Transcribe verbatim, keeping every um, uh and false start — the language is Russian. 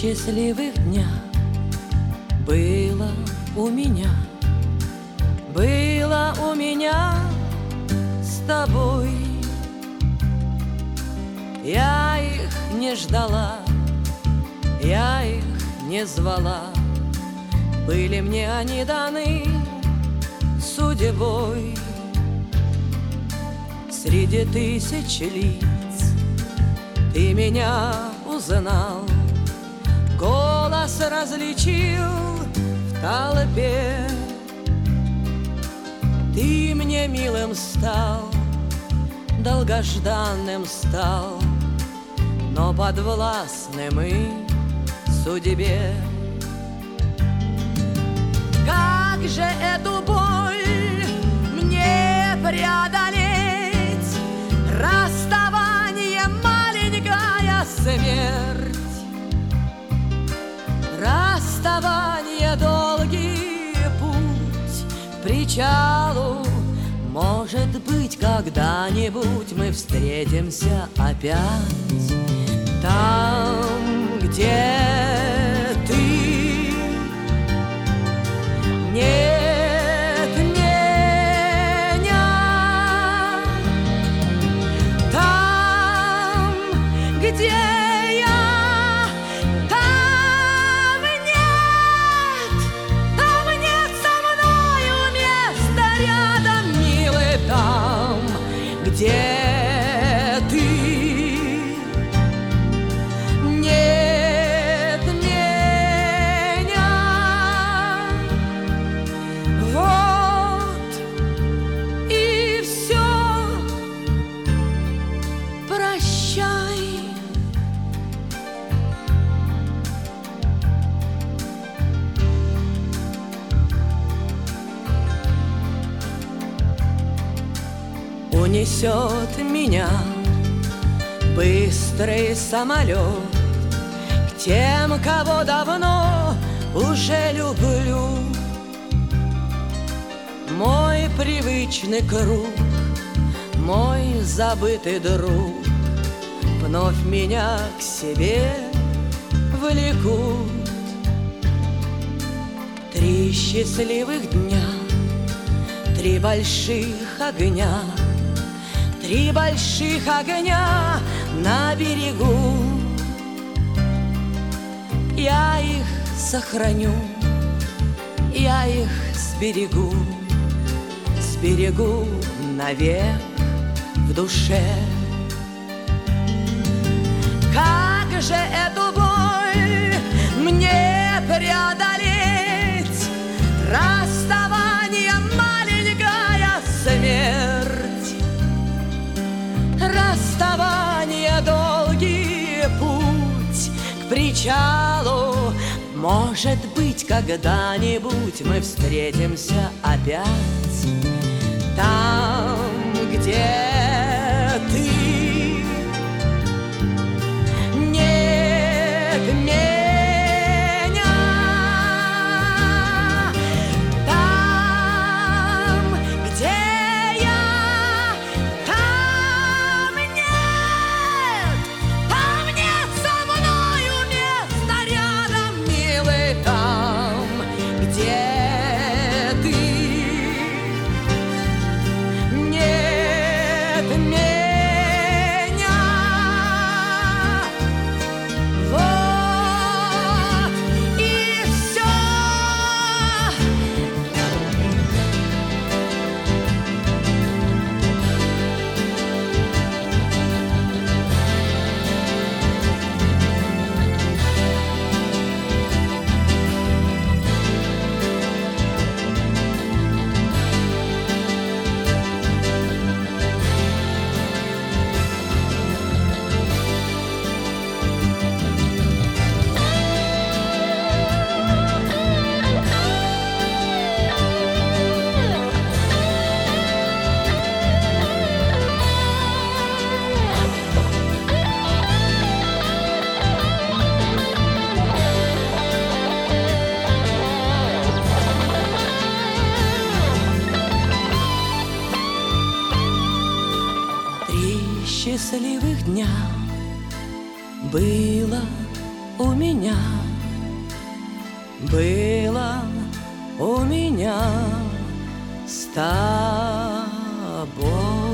счастливых дня было у меня, было у меня с тобой. Я их не ждала, я их не звала, были мне они даны судьбой. Среди тысяч лиц ты меня узнал, голос различил в толпе. Ты мне милым стал, долгожданным стал, но подвластным и судьбе. Как же эту боль мне преодолеть? Расставание, маленькая смерть, расставание, долгий путь к причалу. Может быть, когда-нибудь мы встретимся опять там, где ты. Нет меня там, где я, там нет, там нет со мною места рядом, милый, там, где унесет меня быстрый самолет к тем, кого давно уже люблю. Мой привычный круг, мой забытый друг вновь меня к себе влекут. Три счастливых дня, три больших огня, три больших огня на берегу. Я их сохраню, я их сберегу, сберегу навек в душе. Как же эту боль мне преодолеть? Расставание, маленькая смерть, расставание, долгий путь к причалу. Может быть, когда-нибудь мы встретимся опять там, где ты. Нет меня там, где я, там нет, там нет со мною места рядом, милый, там, где ты. Нет меня, вот и все. Три счастливых дня было у меня, было у меня с тобой.